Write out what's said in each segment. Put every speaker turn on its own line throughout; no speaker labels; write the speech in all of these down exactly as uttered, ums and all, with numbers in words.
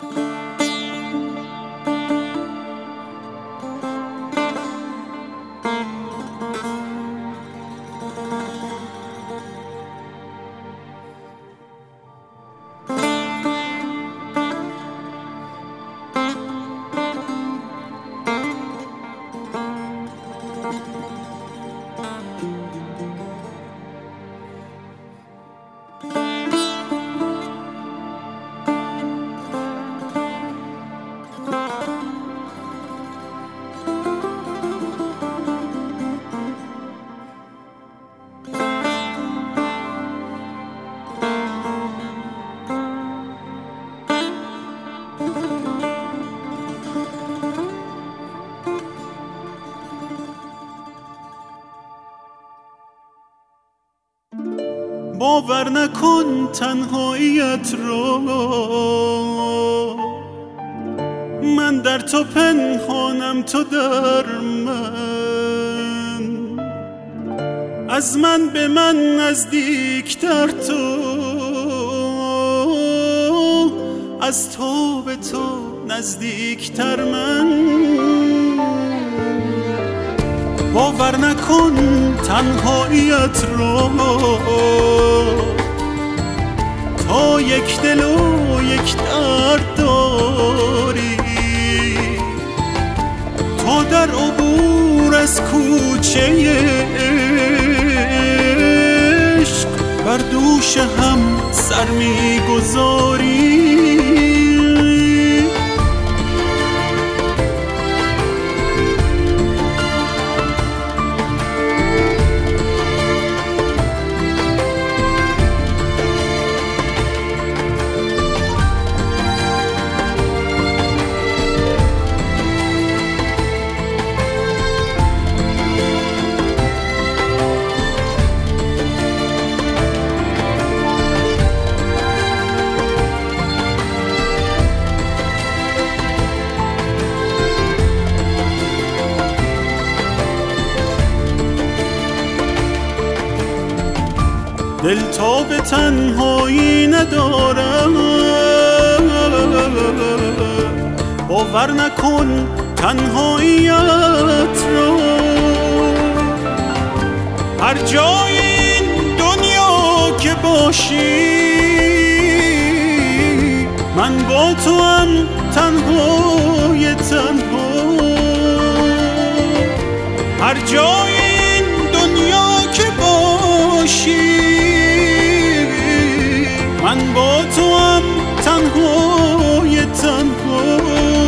باور نکن تنهاییت رو، من در تو پنهانم تو در من، از من به من نزدیکتر تو، از تو به تو نزدیکتر من. باور نکن تنهاییت رو، تا یک دل و یک درد داری، تا در عبور از کوچه عشق بر دوش هم سر میگذاری. دل تا به تنهایی ندارم، باور نکن تنهاییت رو، هر جای این دنیا که باشی من با تو هم تنهای تنها، هر جای این دنیا که باشی من با تو هم تنهای تنها.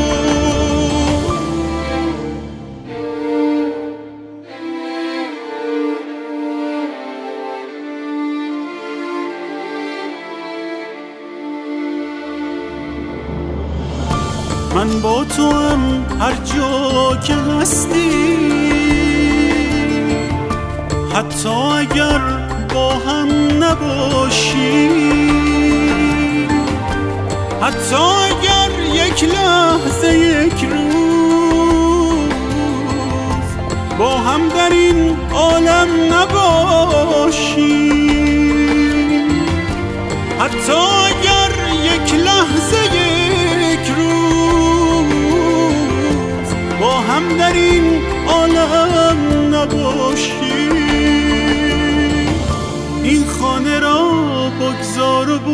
من با تو هم هر جا که هستی، حتی اگر با هم نباشی، حتی اگر یک لحظه یک روز با هم در این عالم نباشی، حتی اگر یک لحظه یک روز با هم در این عالم نباشی. این خانه را بگذار و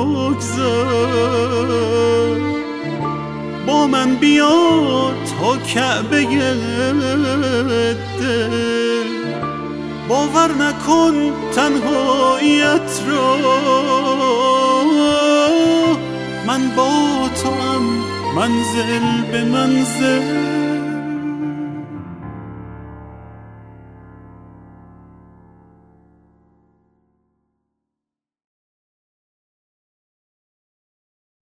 بگذار، با من بیا تا کعبه دل، باور نکن تنهاییت را، من با تو هم منزل به منزل.